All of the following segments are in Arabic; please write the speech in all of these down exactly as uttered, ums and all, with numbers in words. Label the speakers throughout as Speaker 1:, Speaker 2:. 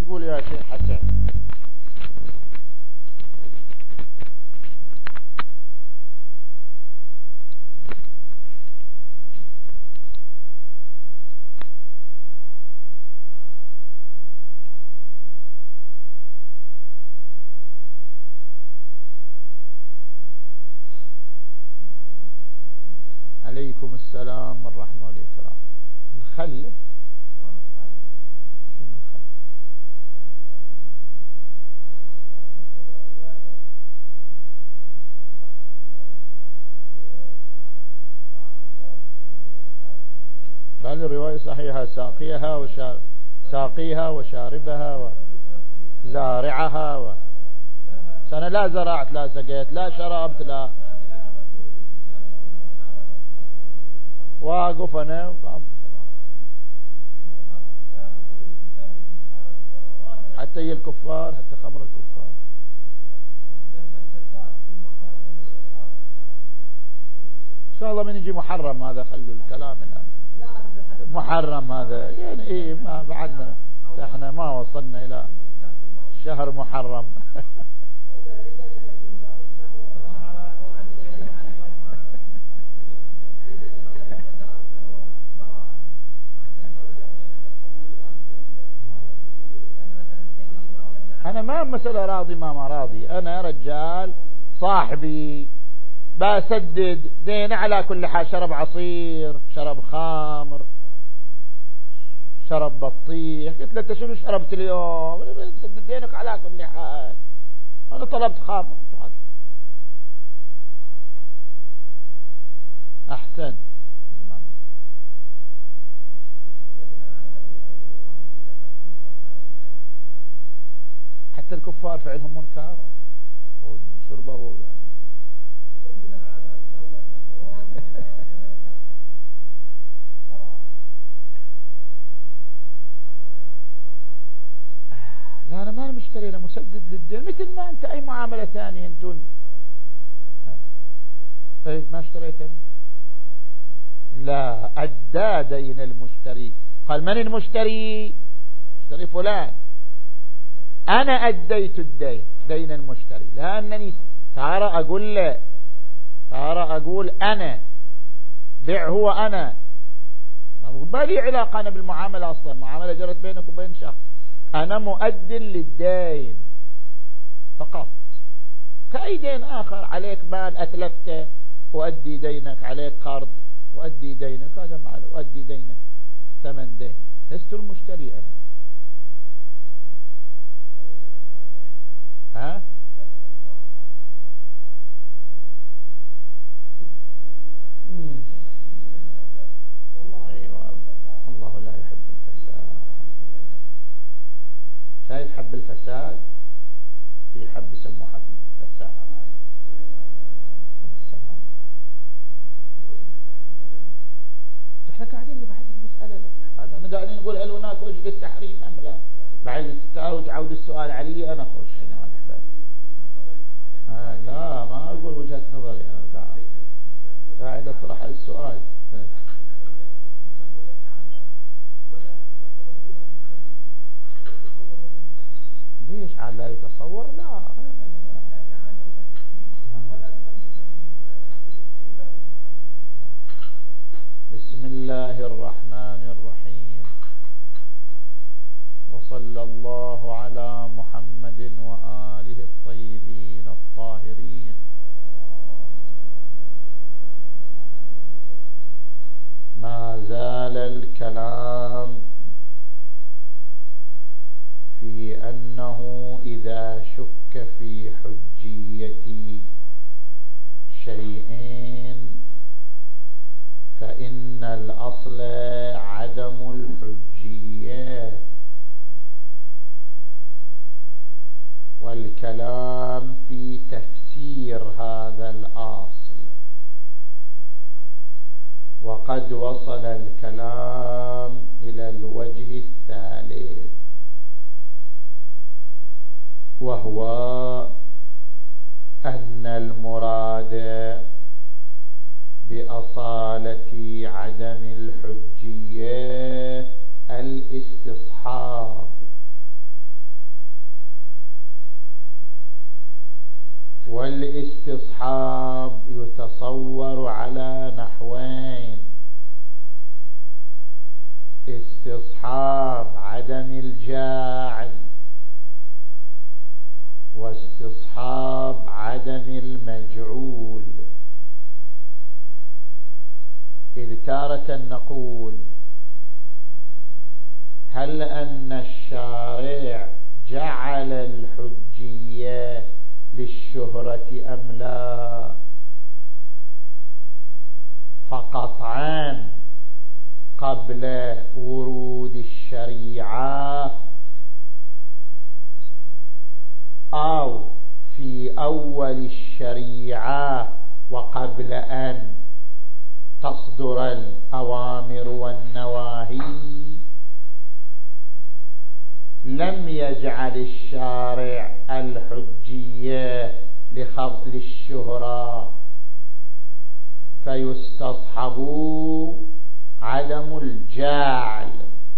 Speaker 1: تقول يا شيخ حسن؟ عليكم السلام والرحمة والإكرام. الخل شنو الخل؟ قال الرواية صحيحة، ساقيها وشار ساقيها وشاربها وزارعها و... أنا لا زرعت لا سقيت لا شربت لا واقف أنا حتى هي الكفار، حتى خمر الكفار. إن شاء الله من يجي محرم هذا خلوا الكلام الآن محرم هذا يعني إيه، ما بعدنا احنا ما وصلنا إلى شهر محرم. أنا ما مسألة راضي ما ما راضي، أنا رجال صاحبي بسدد دين على كل حال، شرب عصير، شرب خمر، شرب بطيخ، قلت له انت شنو شربت اليوم؟ سدد دينك على كل حال، أنا طلبت خمر. أحسن. حتى الكفار فعلهم منكر وشربه لا أنا ما مشتري، أنا مسدد للدين مثل ما أنت أي معاملة ثانية. أنتم إيه ما اشتريت أنا؟ لا، أدى دين المشتري. قال من المشتري؟ مشتري فلان. أنا أديت الدين، دين المشتري، لأنني ترى أقول له، ترى أقول أنا بيع هو أنا ما لي علاقة أنا بالمعاملة أصلا، معاملة جرت بينك وبين شخص، أنا مؤد للدين فقط، كأي دين آخر. عليك مال أتلفته وأدي دينك، عليك قرض وأدي دينك، هذا مال وأدي دينك، ثمن دين، لست المشتري أنا. ها أيوة. الله لا يحب الفساد. شايف حب الفساد؟ في حب يسموه حب الفساد. احنا قاعدين بعد المسألة هذا، احنا قاعدين نقول هل هناك وجه التحريم ام لا؟ بعد تعود عود السؤال علي انا اخش. آه لا ما اقول وجهة نظري، انا قاعد قاعد اطرح السؤال. ليش عاد لا يتصور؟ لا بسم الله الرحمن الرحيم، وصلى الله على محمد وآله الطيبين الطاهرين. ما زال الكلام في أنه إذا شك في حجية شيئين فإن الأصل عدم الحجية، والكلام في تفسير هذا الأصل. وقد وصل الكلام إلى الوجه الثالث، وهو أن المراد بأصالة عدم الحجية الاستصحاب، والاستصحاب يتصور على نحوين: استصحاب عدم الجاعل واستصحاب عدم المجعول. إذ تارة نقول: هل أن الشارع جعل الحجية للشهرة أم لا؟ فقطعا قبل ورود الشريعة أو في أول الشريعة وقبل أن تصدر الأوامر والنواهي لم يجعل الشارع الحجية لخضل الشهرة، فيستصحب عدم الجاعل.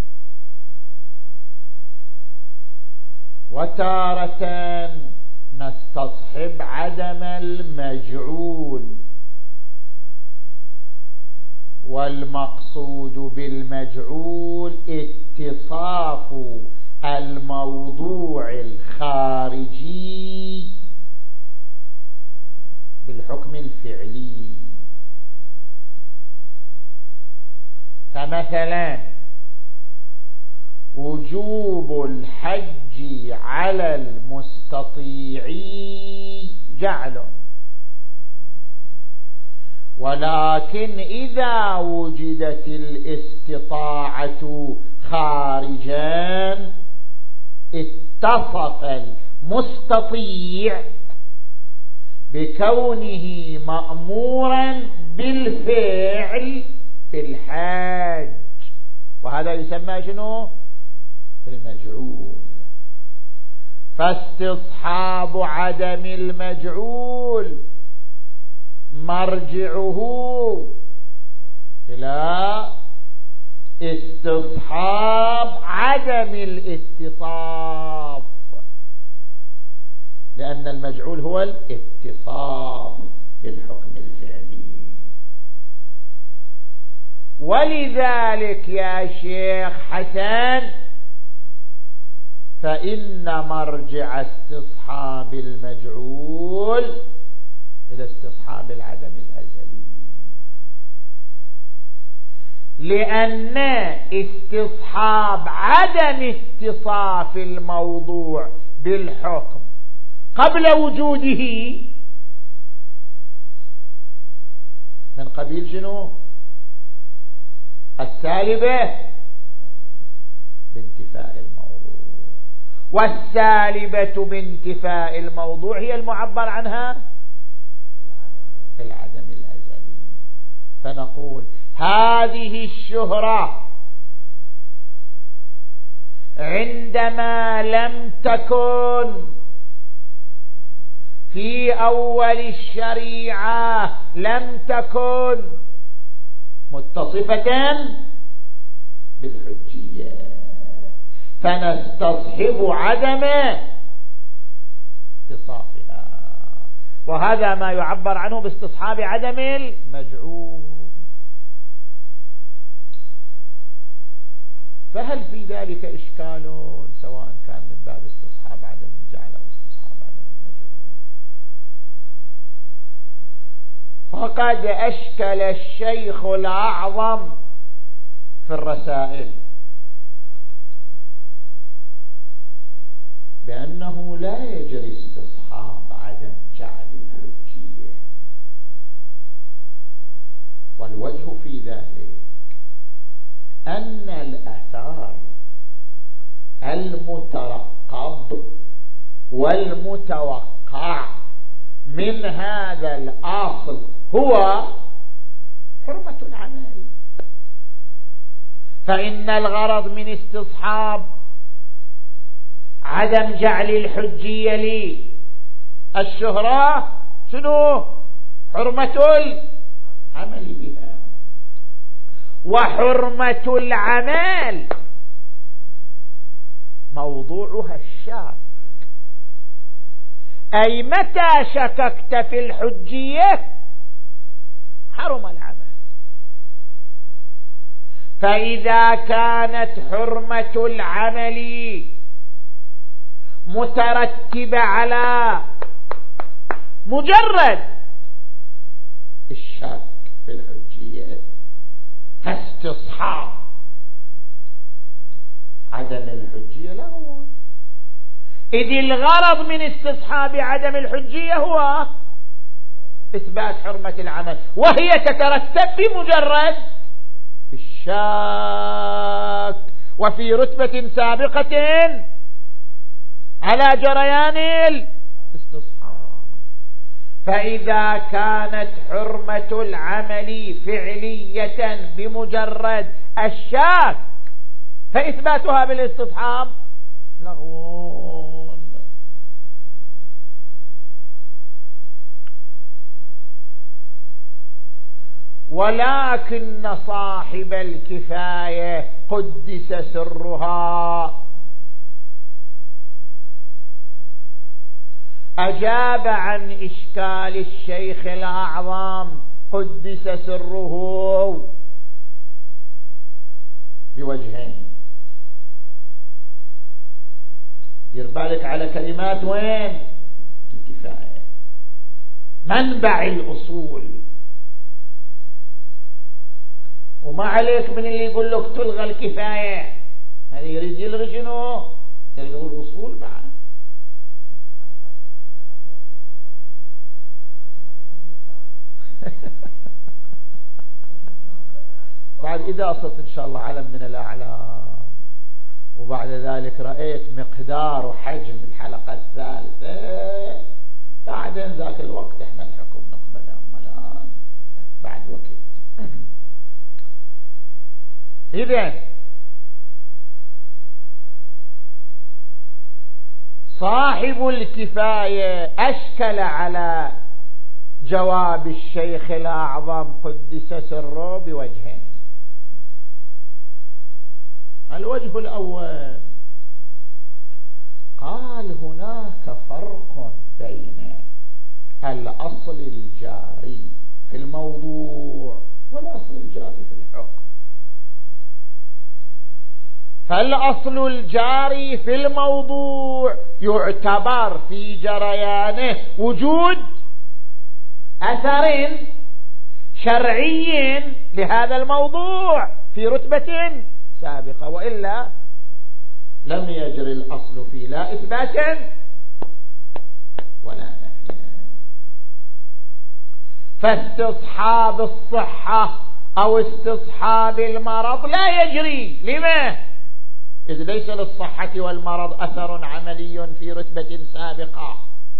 Speaker 1: وتارة نستصحب عدم المجعول، والمقصود بالمجعول اتصاف الموضوع الخارجي بالحكم الفعلي. فمثلا وجوب الحج على المستطيع جعل، ولكن إذا وجدت الاستطاعة خارجا اتصف المستطيع بكونه مأمورا بالفعل في الحج، وهذا يسمى شنو؟ المجعول. فاستصحاب عدم المجعول مرجعه إلى استصحاب عدم الاتصاف، لأن المجعول هو الاتصاف بالحكم الفعلي. ولذلك يا شيخ حسن فإن مرجع استصحاب المجعول إلى استصحاب العدم الأزلي، لأن استصحاب عدم اتصاف الموضوع بالحكم قبل وجوده من قبيل شنو؟ السالبة بانتفاء الموضوع، والسالبة بانتفاء الموضوع هي المعبر عنها العدم الأزلي. فنقول هذه الشهرة عندما لم تكن في أول الشريعة لم تكن متصفة بالحجية، فنستصحب عدم اتصافها، وهذا ما يعبر عنه باستصحاب عدم المجعول. فهل في ذلك إشكال سواء كان من باب استصحاب عدم الجعل أو استصحاب عدم المجعول؟ فقد أشكل الشيخ الأعظم في الرسائل بأنه لا يجري استصحاب عدم جعل الحجية، والوجه في ذلك أن الأثار المترقب والمتوقع من هذا الأصل هو حرمة العمل، فإن الغرض من استصحاب عدم جعل الحجية للشهرة شنو؟ حرمة العمل بها، وحرمة العمل موضوعها الشاك، أي متى شككت في الحجية حرم العمل. فإذا كانت حرمة العمل مترتبة على مجرد الشك في الحجية فاستصحاب عدم الحجية له، إذ الغرض من استصحاب عدم الحجية هو إثبات حرمة العمل، وهي تترتب بمجرد الشك وفي رتبة سابقة على جريان الاستصحاب. فإذا كانت حرمة العمل فعلية بمجرد الشك فإثباتها بالاستصحاب لغو. ولكن صاحب الكفاية قدس سرها أجاب عن إشكال الشيخ الأعظم قدس سره بوجهين. دير بالك على كلمات وين الكفاية، منبع الأصول، وما عليك من اللي يقول لك تلغى الكفاية، هذا يريد يلغي شنو؟ تلغي الأصول بعد. بعد إذا أصلت إن شاء الله علم من الأعلام وبعد ذلك رأيت مقدار وحجم الحلقة الثالثة بعدين ذاك الوقت احنا الحكم نقبله. أما الآن بعد وقت. إذن صاحب الكفاية أشكل على جواب الشيخ الأعظم قدس سره بوجهين. الوجه الأول قال هناك فرق بين الأصل الجاري في الموضوع والأصل الجاري في الحكم. فالأصل الجاري في الموضوع يعتبر في جريانه وجود أثر شرعي لهذا الموضوع في رتبة سابقة، وإلا لم يجري الأصل فيه لا إثباتا ولا نفيا. فاستصحاب الصحة أو استصحاب المرض لا يجري. لما؟ إذ ليس للصحة والمرض أثر عملي في رتبة سابقة،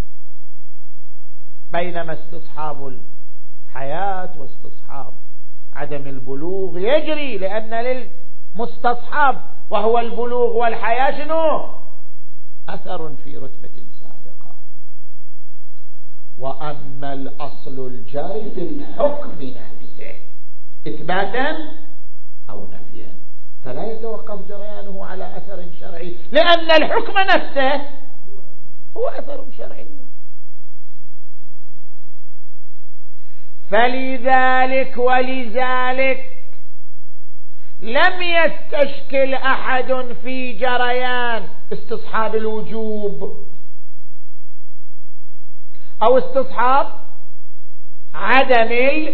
Speaker 1: بينما استصحاب الحياة واستصحاب عدم البلوغ يجري، لأن للمستصحب وهو البلوغ والحياة شنو؟ أثر في رتبة سابقة. وأما الأصل الجاري في الحكم نفسه إثباتا أو نفيا فلا يتوقف جريانه على أثر شرعي، لأن الحكم نفسه هو أثر شرعي. فلذلك ولذلك لم يستشكل أحد في جريان استصحاب الوجوب أو استصحاب عدم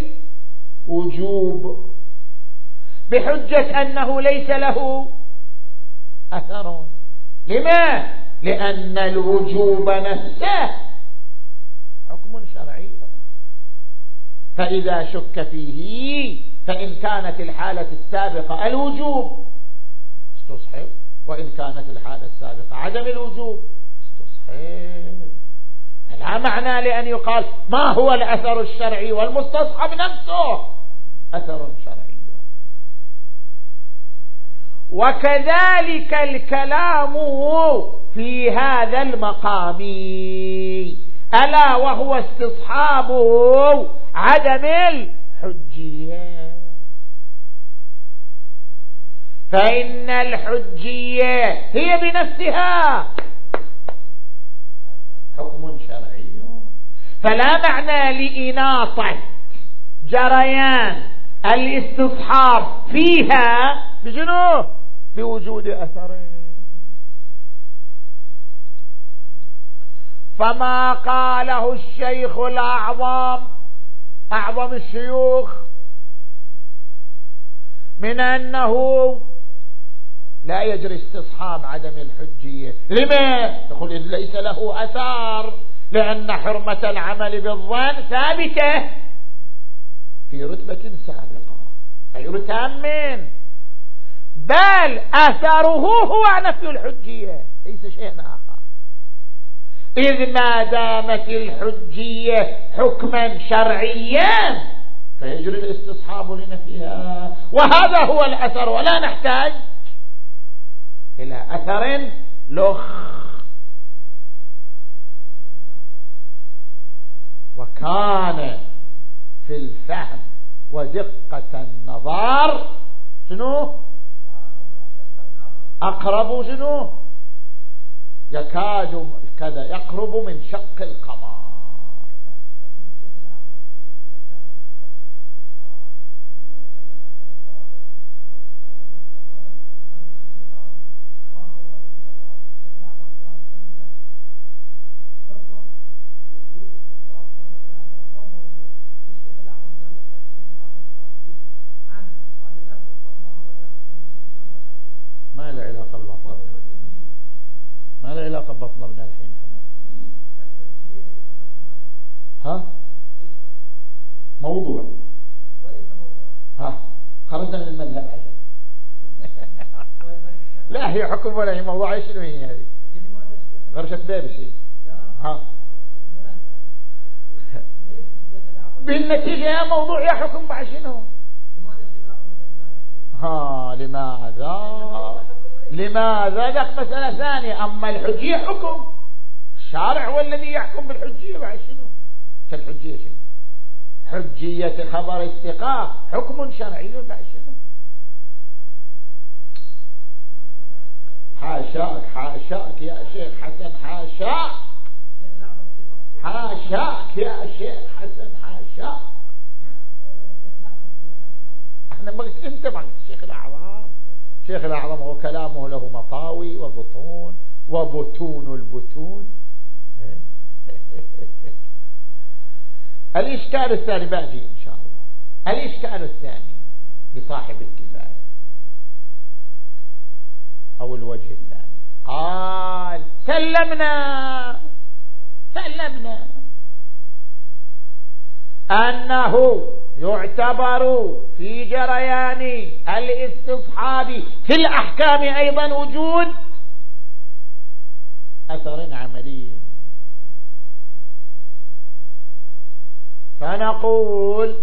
Speaker 1: الوجوب بحجة أنه ليس له أثر. لما؟ لأن الوجوب نفسه حكم شرعي، فإذا شك فيه فإن كانت الحالة السابقة الوجوب استصحب، وإن كانت الحالة السابقة عدم الوجوب استصحب. لا معنى لأن يقال ما هو الأثر الشرعي والمستصحب نفسه أثر شرعي. وكذلك الكلام في هذا المقام، ألا وهو استصحاب عدم الحجية. فإن الحجية هي بنفسها حكم شرعي، فلا معنى لإناطة جريان الاستصحاب فيها بجنوه بوجود أثرين. فما قاله الشيخ الأعظم أعظم الشيوخ من أنه لا يجري استصحاب عدم الحجية. لما؟ يقول ليس له أثار، لأن حرمة العمل بالظن ثابتة في رتبة سابقة غير تام، بل أثره هو نفي الحجية ليس شيء آخر، إذ ما دامت الحجية حكما شرعيا فيجري الاستصحاب لنفيها، وهذا هو الأثر، ولا نحتاج إلى أثر لخ. وكان في الفهم ودقة النظر شنو أقرب، شنو يكاد كذا يقرب من شق القمر. ما له علاقة بالمطلب، ما له علاقة بمطلبنا الحين احنا. ها موضوع ها خرجنا من المذهب عشان لا هي حكم ولا هي موضوع. شنو هي هذه؟ غرشة بيبسي. ها بالنتيجة يا موضوع يا حكم بعد شنو؟ ها لماذا لماذا ذاك مسألة ثانية. أما الحجية حكم الشارع هو الذي يحكم بالحجية بعد شنو؟ الحجية شنو؟ حجية خبر الثقة حكم شرعي بعد شنو؟ حاشاك حاشاك يا شيخ حسن، حاشاك حاشاك يا شيخ حسن، حاشاك. احنا ما قلت انت، ما قلت الشيخ الاعظم. الشيخ الاعظم هو كلامه له مطاوي وبطون وبطون البطون. الاشكال الثاني باجي ان شاء الله. الاشكال الثاني لصاحب الكفاية او الوجه الثاني قال سلمنا سلمنا أنه يعتبر في جريان الاستصحاب في الأحكام أيضا وجود أثر عملي. فنقول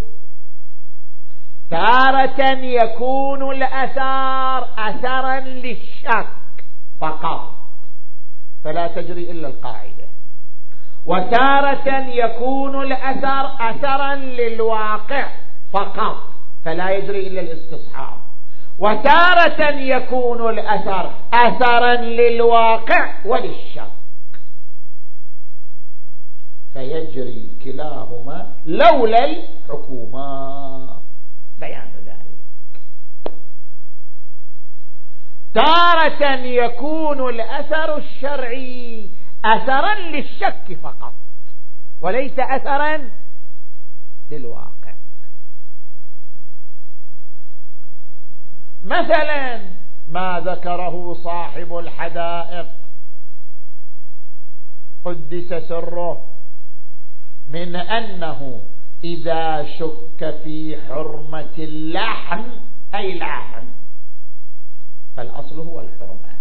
Speaker 1: تارة يكون الأثار أثرا للشك فقط فلا تجري إلا القاعدة، وتارة يكون الأثر أثرا للواقع فقط فلا يجري إلا الاستصحاب، وتارة يكون الأثر أثرا للواقع وللشك فيجري كلاهما لولا الحكومة. بيان ذلك. تارة يكون الأثر الشرعي أثرا للشك فقط وليس أثرا للواقع. مثلا ما ذكره صاحب الحدائق قدس سره من أنه إذا شك في حرمة اللحم أي لحم فالأصل هو الحرمة،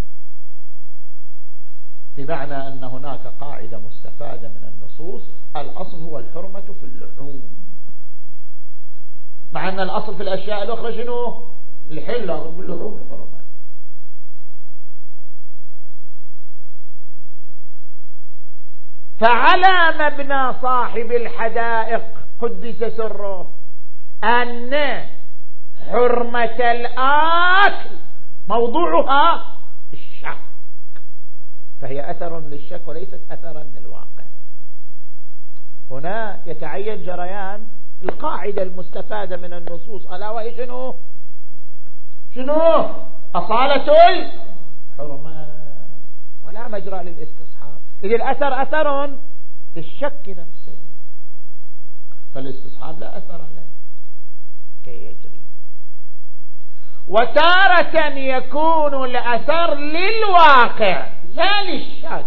Speaker 1: بمعنى أن هناك قاعدة مستفادة من النصوص الأصل هو الحرمة في اللحوم، مع أن الأصل في الأشياء الأخرى شنو؟ الحلة باللحوم الحرمة. فعلى مبنى صاحب الحدائق قدس سره أن حرمة الآكل موضوعها الشك، فهي أثر للشك وليست أثرا للواقع. هنا يتعين جريان القاعدة المستفادة من النصوص، ألا وهي شنو؟ شنو؟ أصالة الحرمة، ولا مجرى للاستصحاب. إذ الأثر أثر للشك نفسه، فالاستصحاب لا أثر له كي يجري. وتارة يكون الأثر للواقع لا للشك،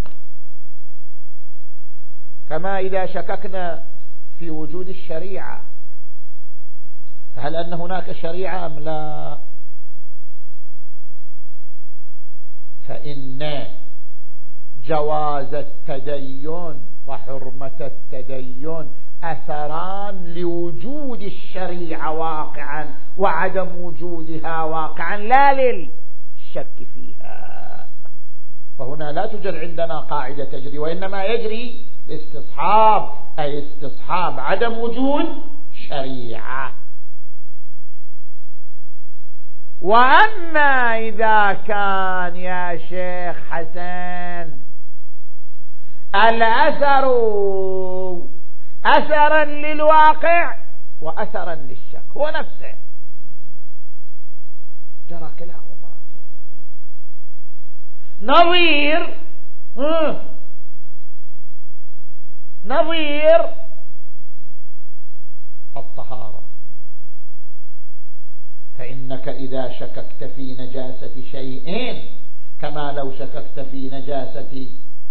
Speaker 1: كما إذا شككنا في وجود الشريعة، فهل أن هناك شريعة أم لا؟ فإن جواز التدين وحرمة التدين أثران لوجود الشريعة واقعا وعدم وجودها واقعا لا للشك فيها. فهنا لا توجد عندنا قاعدة تجري، وإنما يجري الاستصحاب، أي استصحاب عدم وجود شريعة. وأما إذا كان يا شيخ حسن الأثر أثرا للواقع وأثرا للشك، هو نفسه جرى كلاهما. نظير نظير الطهارة، فإنك إذا شككت في نجاسة شيء كما لو شككت في نجاسة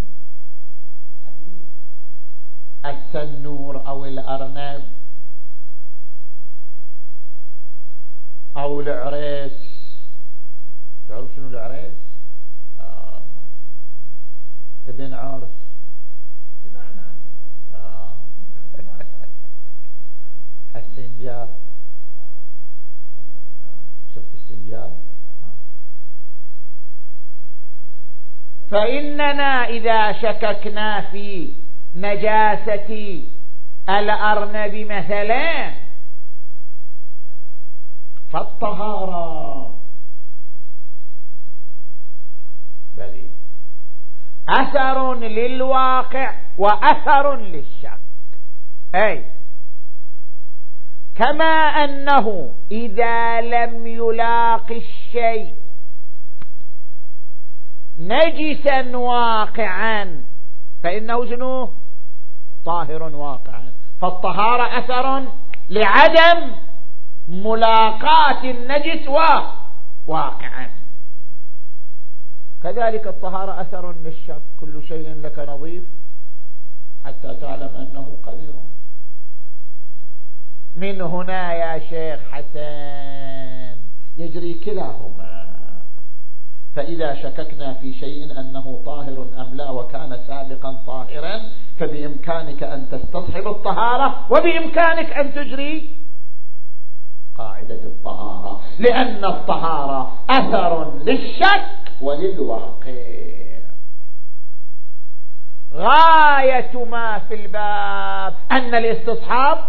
Speaker 1: السنور أو الأرنب أو العريس. تعرف شنو العريس؟ آه. ابن عرس. آه. السنجاب، شفت السنجاب؟ فإننا إذا شككنا في نجاسة الأرنب مثلا فالطهارة بل أثر للواقع وأثر للشك، أي كما أنه إذا لم يلاقي الشيء نجسا واقعا فإنه جنوه طاهر واقعا، فالطهارة أثر لعدم ملاقاة النجس واقعا. كذلك الطهارة أثر للشك، كل شيء لك نظيف حتى تعلم أنه قذر. من هنا يا شيخ حسن يجري كلاهما، فإذا شككنا في شيء أنه طاهر أم لا وكان سابقا طاهرا فبإمكانك أن تستصحب الطهارة وبإمكانك أن تجري قاعدة الطهارة، لأن الطهارة أثر للشك وللواقع. غاية ما في الباب أن الاستصحاب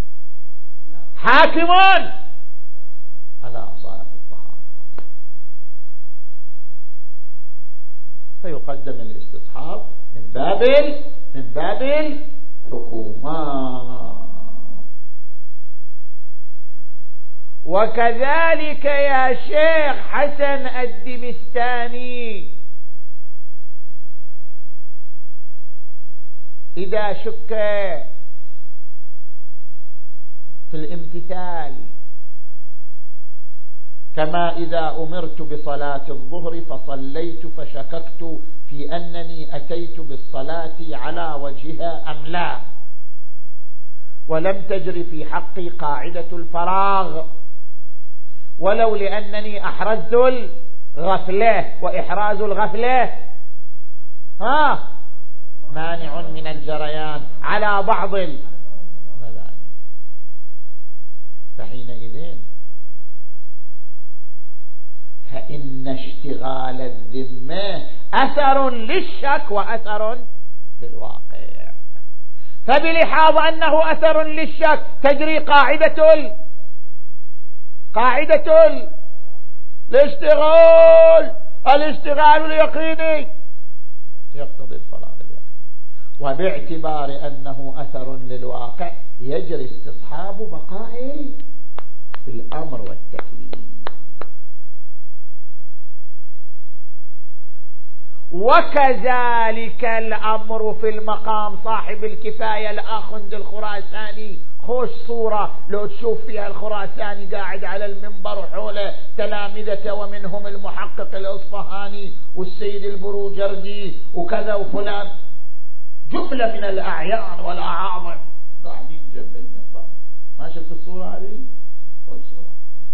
Speaker 1: حاكم على أصالة الطهارة، فيقدم الاستصحاب من باب من باب الحكومة. وكذلك يا شيخ حسن الدمستاني إذا شك في الامتثال، كما إذا أمرت بصلاة الظهر فصليت فشككت في أنني أتيت بالصلاة على وجهها أم لا، ولم تجري في حقي قاعدة الفراغ، ولو لأنني أحرزت الغفلة، وإحراز الغفلة ها مانع من الجريان على بعض المذاهب، فحينئذ فإن اشتغال الذمة أثر للشك وأثر للواقع، فبلحاظ أنه أثر للشك تجري قاعدة ال... قاعدة ال... الاشتغال الاشتغال اليقيني يقتضي الفراغ اليقيني، وباعتبار أنه أثر للواقع يجري استصحاب بقاء الأمر والتكليف. وكذلك الأمر في المقام. صاحب الكفاية الآخند الخراساني، خوش صورة لو تشوف فيها الخراساني قاعد على المنبر وحوله تلامذته ومنهم المحقق الأصفهاني والسيد البروجردي وكذا وفلان، جملة من الأعيان والأعاظم قاعدين جنب المنبر. ما شفت الصورة هذه؟ خوش صورة.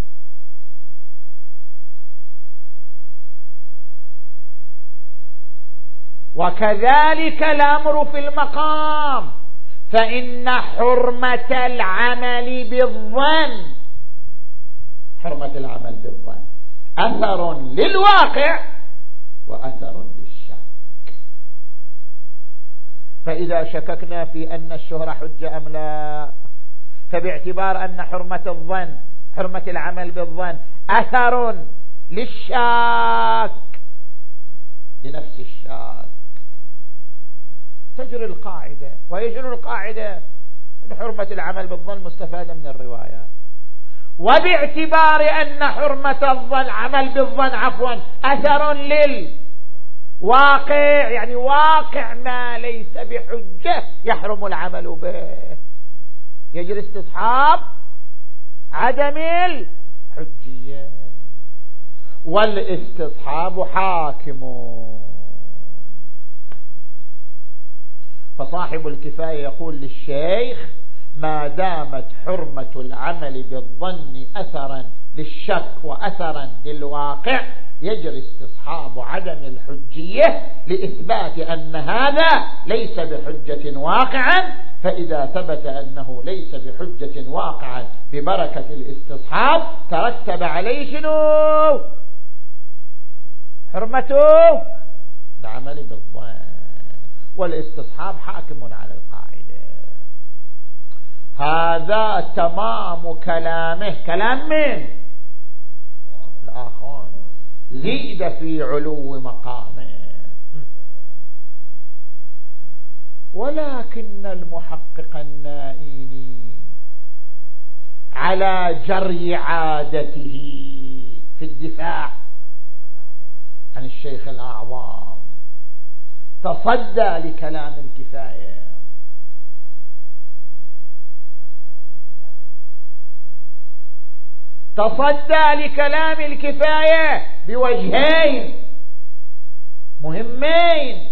Speaker 1: وكذلك الأمر في المقام، فإن حرمة العمل بالظن، حرمة العمل بالظن أثر للواقع وأثر للشك. فإذا شككنا في أن الشهرة حجة أم لا، فباعتبار أن حرمة الظن، حرمة العمل بالظن أثر للشاك، لنفس الشاك، تجري القاعدة. ويجري القاعدة أن حرمة العمل بالظن مستفادة من الروايات. وباعتبار أن حرمة الظن، عمل بالظن عفوا، أثر للواقع، يعني واقع ما ليس بحجة يحرم العمل به، يجري استصحاب عدم الحجية. والاستصحاب حاكم. فصاحب الكفاية يقول للشيخ: ما دامت حرمة العمل بالظن أثرا للشك وأثرا للواقع يجري استصحاب عدم الحجية لإثبات أن هذا ليس بحجة واقعا. فإذا ثبت أنه ليس بحجة واقعا ببركة الاستصحاب ترتب عليه شنو؟ حرمته العمل بالظن. والاستصحاب حاكم على القاعدة. هذا تمام كلامه. كلام من؟ الآخر. زيد في علو مقامه. ولكن المحقق النائيني على جري عادته في الدفاع عن الشيخ الأعظم تصدى لكلام الكفاية. تصدى لكلام الكفاية بوجهين مهمين.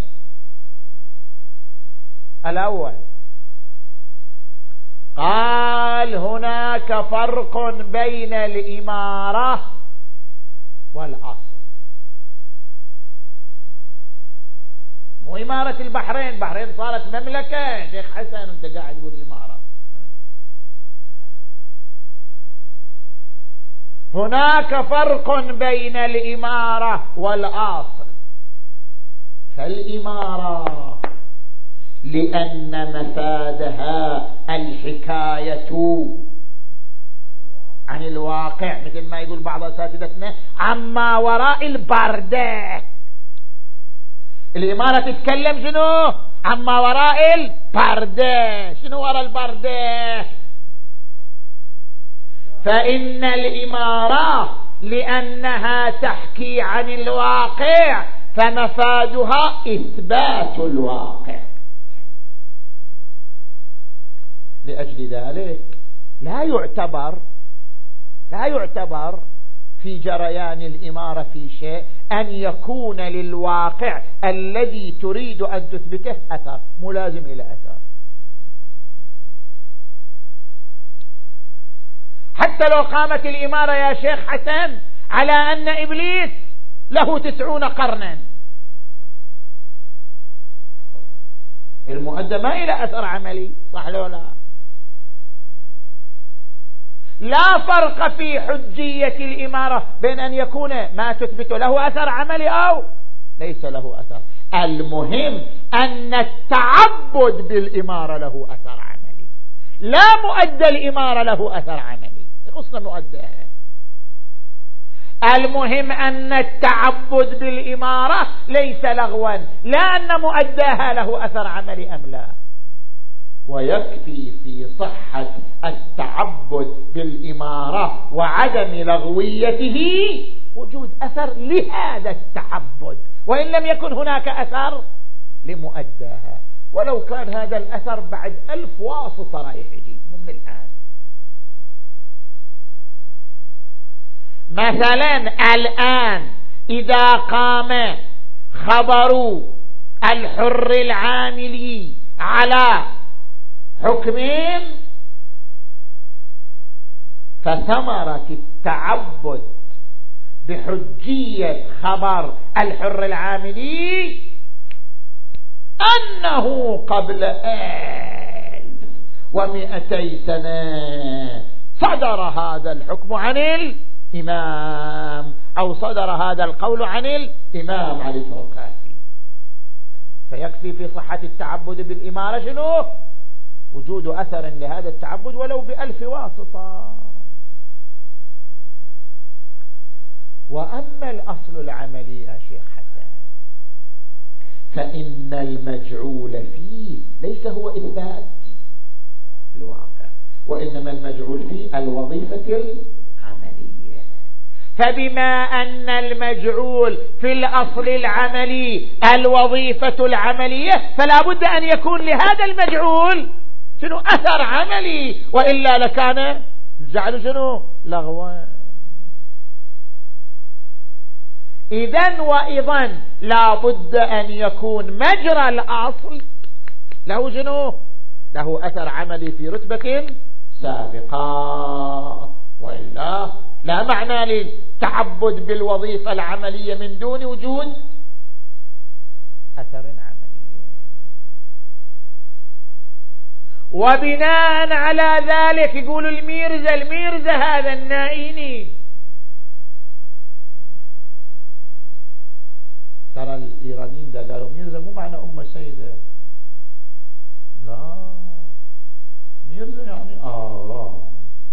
Speaker 1: الأول قال: هناك فرق بين الإمارة والأصل. مو إمارة البحرين، البحرين صارت مملكة. شيخ حسن أنت قاعد تقول إمارة. هناك فرق بين الإمارة والأصل. فالإمارة لأن مفادها الحكاية عن الواقع، مثل ما يقول بعض أساتذتنا عما وراء البردة. الإمارة تتكلم شنو؟ عما وراء البردة. شنو وراء البردة؟ فإن الإمارة لأنها تحكي عن الواقع فمفادها إثبات الواقع. لأجل ذلك لا يعتبر لا يعتبر في جريان الإمارة في شيء أن يكون للواقع الذي تريد أن تثبته أثر، ملازم إلى أثر. حتى لو قامت الإمارة يا شيخ حسن على أن إبليس له تسعون قرنا، المؤدى ما إلى أثر عملي، صح لو لا؟ لا فرق في حجية الإمارة بين أن يكون ما تثبت له أثر عملي أو ليس له أثر. المهم أن التعبد بالإمارة له أثر عملي، لا مؤدى الإمارة له أثر عملي. يخصنا مؤدى. المهم أن التعبد بالإمارة ليس لغوا، لا أن مؤداها له أثر عملي أم لا. ويكفي في صحة التعبد بالإمارة وعدم لغويته وجود أثر لهذا التعبد، وإن لم يكن هناك أثر لمؤداها، ولو كان هذا الأثر بعد ألف واسطة رايح يجي مو من الآن. مثلا الآن إذا قام خبر الحر العاملي على حكمين، فثمرة التعبد بحجية خبر الحر العاملي أنه قبل ألف ومئتي سنة صدر هذا الحكم عن الإمام، أو صدر هذا القول عن الإمام علي الفوقاتي. فيكفي في صحة التعبد بالإمارة شنو؟ وجود أثر لهذا التعبد ولو بألف واسطة. وأما الأصل العملي يا شيخ حسن فإن المجعول فيه ليس هو إثبات الواقع، وإنما المجعول فيه الوظيفة العملية. فبما أن المجعول في الأصل العملي الوظيفة العملية، فلا بد أن يكون لهذا المجعول شنو؟ أثر عملي، وإلا لكان الجعل شنو؟ لغوا. إذن وإذن لا بد أن يكون مجرى الأصل له شنو؟ له أثر عملي في رتبة سابقة، وإلا لا معنى للتعبد بالوظيفة العملية من دون وجود أثر عملي. وبناء على ذلك يقول الميرزا الميرزا هذا النائيني، ترى الإيرانيين ده قالوا ميرزا مو معنى أم سيدة، لا، ميرزا يعني آه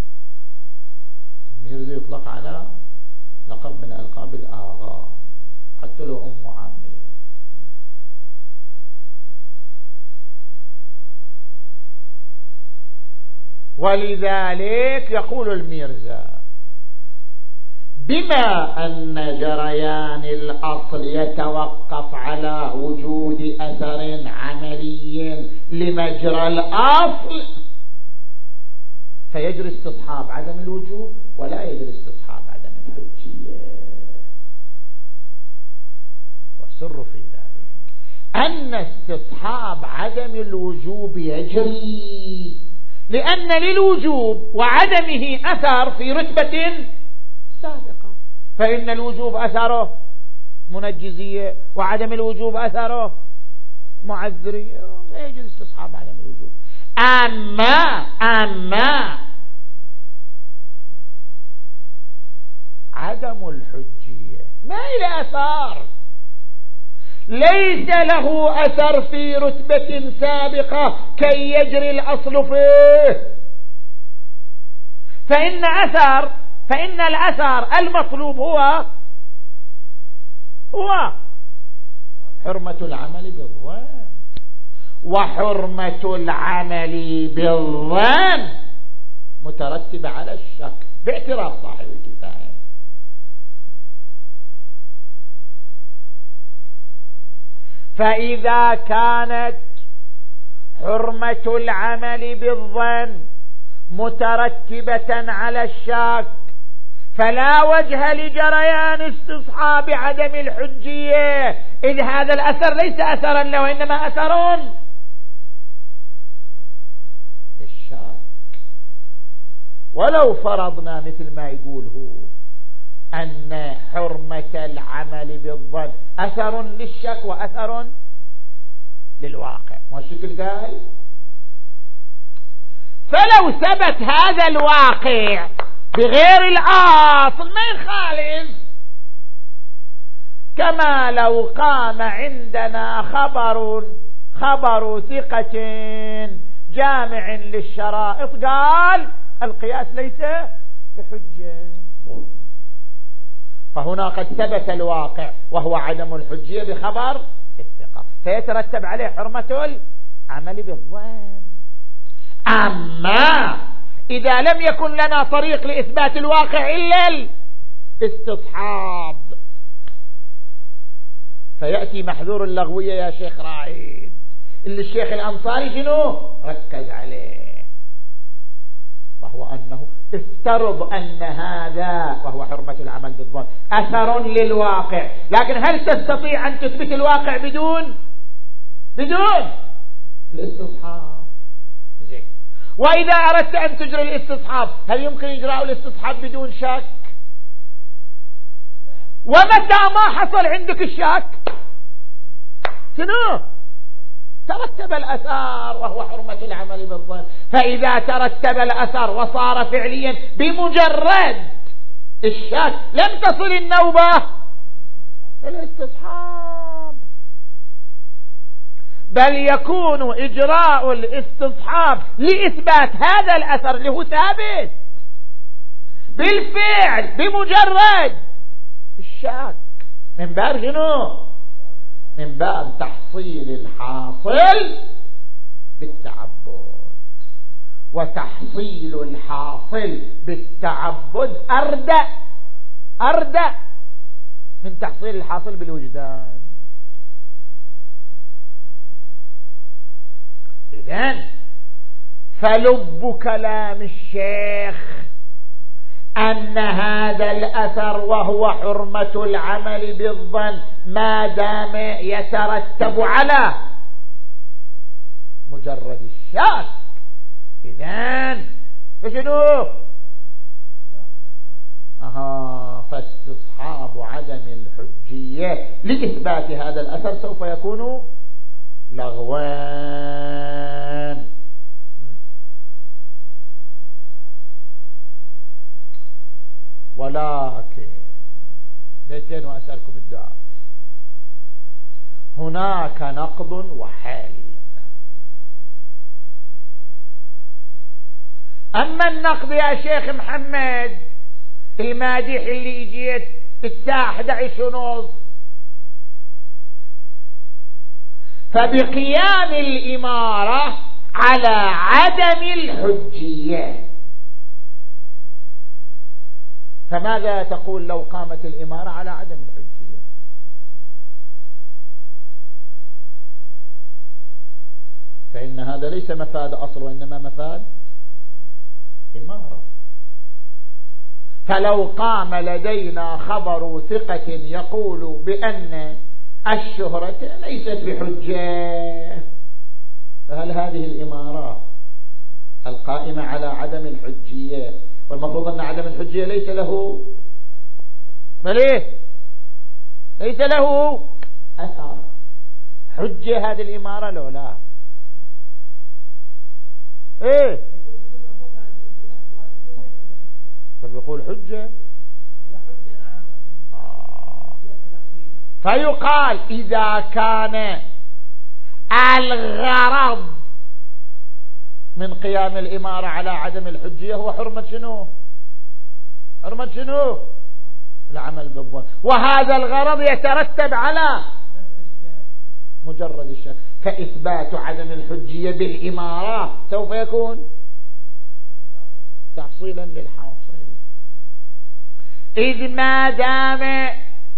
Speaker 1: ميرزا يطلق على لقب من ألقاب الآغا حتى لو أم عامية. ولذلك يقول الميرزا بما أن جريان الأصل يتوقف على وجود أثر عملي لمجرى الأصل، فيجري استصحاب عدم الوجوب ولا يجري استصحاب عدم الحجية. والسر في ذلك أن استصحاب عدم الوجوب يجري لأن للوجوب وعدمه أثر في رتبة سابقة، فإن الوجوب أثره منجزية وعدم الوجوب أثره معذرية، لا يجوز استصحاب عدم الوجوب. أما أما عدم الحجية ما له أثر، ليس له أثر في رتبة سابقة كي يجري الأصل فيه، فإن أثر فإن الأثر المطلوب هو هو حرمة العمل بالظن، وحرمة العمل بالظن مترتبة على الشك باعتراف صاحب الكفاية. فإذا كانت حرمة العمل بالظن مترتبة على الشك فلا وجه لجريان استصحاب عدم الحجية، إذ هذا الأثر ليس أثرا له وإنما أثر الشك. ولو فرضنا مثل ما يقول هو أن حرمة العمل بالظن أثر للشك وأثر للواقع، ما الشكل قال؟ فلو ثبت هذا الواقع بغير الأصل ما يخالف، كما لو قام عندنا خبر خبر ثقة جامع للشرائط قال القياس ليس بحجة، فهنا قد ثبت الواقع وهو عدم الحجية بخبر الثقة، فيترتب عليه حرمة العمل بالظن. أما إذا لم يكن لنا طريق لإثبات الواقع إلا الاستصحاب، فيأتي محذور اللغوية يا شيخ رائد اللي الشيخ الأنصاري شنو ركز عليه، وهو أنه افترض أن هذا وهو حرمة العمل بالظن أثر للواقع، لكن هل تستطيع أن تثبت الواقع بدون بدون الاستصحاب؟ زين. وإذا أردت أن تجري الاستصحاب هل يمكن إجراء الاستصحاب بدون شك؟ ومتى ما حصل عندك الشك شنو؟ ترتب الأثر وهو حرمة العمل بالظن. فإذا ترتب الأثر وصار فعليا بمجرد الشك لم تصل النوبة الاستصحاب، بل يكون إجراء الاستصحاب لإثبات هذا الأثر اللي هو ثابت بالفعل بمجرد الشك من باب شنو؟ من باب تحصيل الحاصل بالتعبد، وتحصيل الحاصل بالتعبد أردأ أردأ من تحصيل الحاصل بالوجدان. إذن فلب كلام الشيخ أن هذا الأثر وهو حرمة العمل بالظن ما دام يترتب على مجرد الشك، إذن فشنو؟ أها فاستصحاب عدم الحجية لإثبات هذا الأثر سوف يكون لغوان. ولكن بيتين وأسألكم الدعاء. هناك نقض وحل. أما النقض يا شيخ محمد المادح اللي جيت الساعة أحد عشر ونص، فبقيام الإمارة على عدم الحجية، فماذا تقول لو قامت الإمارة على عدم الحجية؟ فإن هذا ليس مفاد أصل وإنما مفاد إمارة. فلو قام لدينا خبر ثقة يقول بأن الشهرة ليست بحجة، فهل هذه الإمارة القائمة على عدم الحجية، والمفروض أن عدم الحجية ليس له بل إيه ليس له أثر حجة، هذه الإمارة لو لا إيه فبيقول حجة آه. فيقال إذا كان الغرض من قيام الإمارة على عدم الحجية هو حرمة شنو؟ حرمة شنو؟ العمل بالظن، وهذا الغرض يترتب على مجرد الشك، فإثبات عدم الحجية بالإمارة سوف يكون تحصيلا للحاصل، إذ ما دام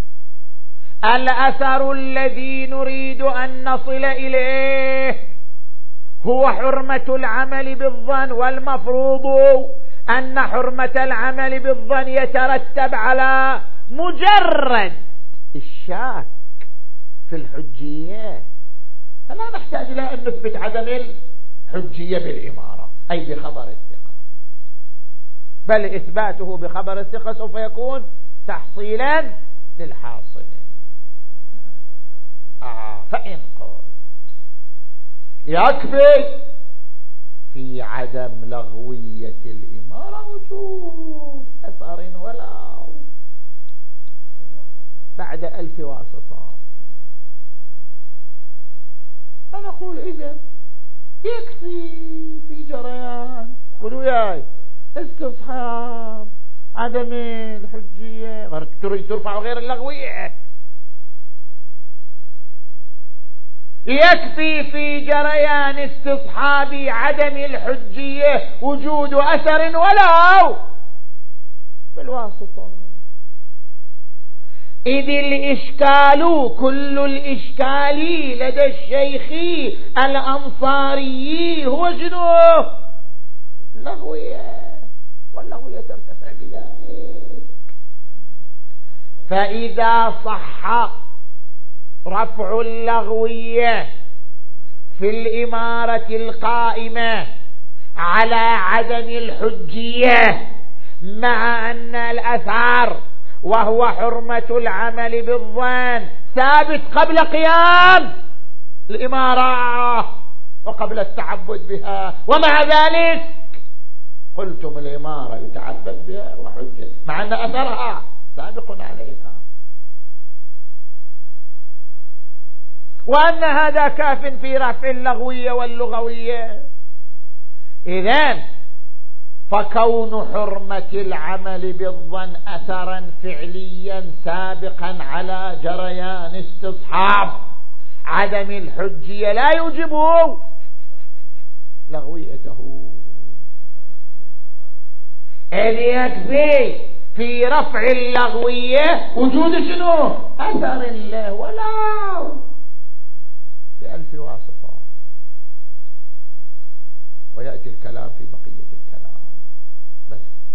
Speaker 1: الأثر الذي نريد أن نصل إليه هو حرمة العمل بالظن، والمفروض أن حرمة العمل بالظن يترتب على مجرد الشك في الحجية، فلا نحتاج إلى أن نثبت عدم الحجية بالإمارة أي بخبر الثقة، بل إثباته بخبر الثقة سوف يكون تحصيلا للحاصل. آه فإن قلت يكفي في عدم لغوية الإمارة وجود أثر ولو بعد ألف واسطة، فنقول إذن يكفي في جريان قولوا ياي استصحاب عدم الحجية تريد ترفع غير اللغوية. يكفي في جريان استصحاب عدم الحجية وجود أثر ولو بالواسطة. إذ الإشكال كل الإشكال لدى الشيخ الأنصاري هو شنو؟ لغوية، واللغوية ترتفع بذلك. فإذا صح رفع اللغوية في الإمارة القائمة على عدم الحجية مع أن الأثر وهو حرمة العمل بالظن ثابت قبل قيام الإمارة وقبل التعبد بها، ومع ذلك قلتم الإمارة يتعبد بها وحجة مع أن أثرها سابق عليها، وأن هذا كاف في رفع اللغوية واللغوية. إذن فكون حرمة العمل بالظن أثرا فعليا سابقا على جريان استصحاب عدم الحجية لا يوجب لغويته، إذ يكفي في رفع اللغوية وجود شنو؟ أثر له ولو بألف واسطة. ويأتي الكلام في بقية الكلام. بس